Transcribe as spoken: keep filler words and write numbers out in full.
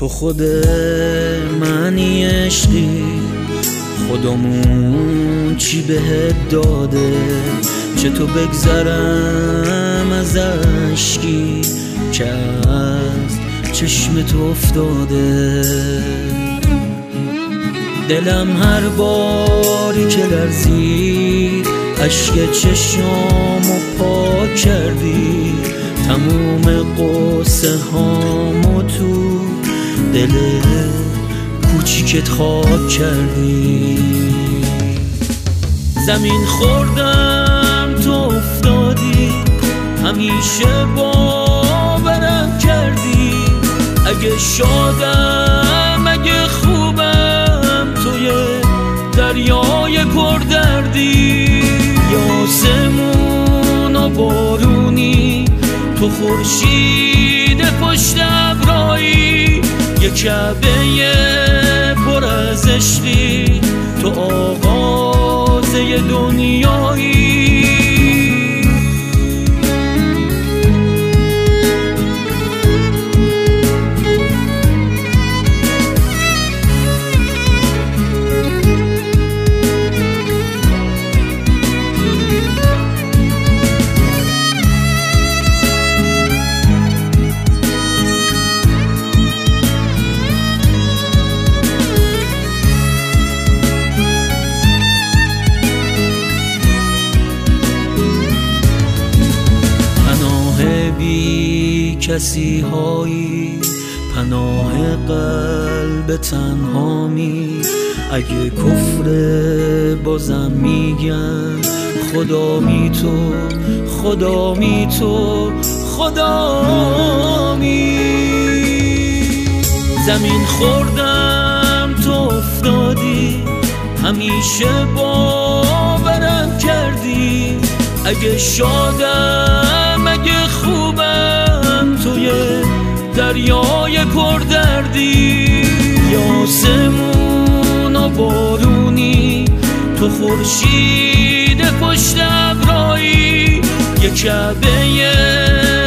تو خود معنی عشقی، خودمون چی بهت داده؟ چطور بگذرم از عشقی که از چشم تو افتاده؟ دلم هر باری که لرزید عشق چشمامو پاک کردی، تموم قصه هامو تو دل کوچیکت خاک کردی. زمین خوردم تو افتادی، همیشه باورم کردی. اگه شادم اگه خوبم توی دریای پردردی. آسمون و بارونی، تو خورشید پشت ابرایی، یه کعبه پر از عشقی، تو آغاز دنیایی. بی کسی هایی، پناه قلب تنهامی. اگه کفر بازم میگم خدا می تو، خدا می تو، خدا می. زمین خوردم تو افتادی، همیشه باورم کردی. اگه شادم اگه خوبم توی دریای پردردی. آسمون و بارونی، تو خورشید پشت ابرایی، یه کعبه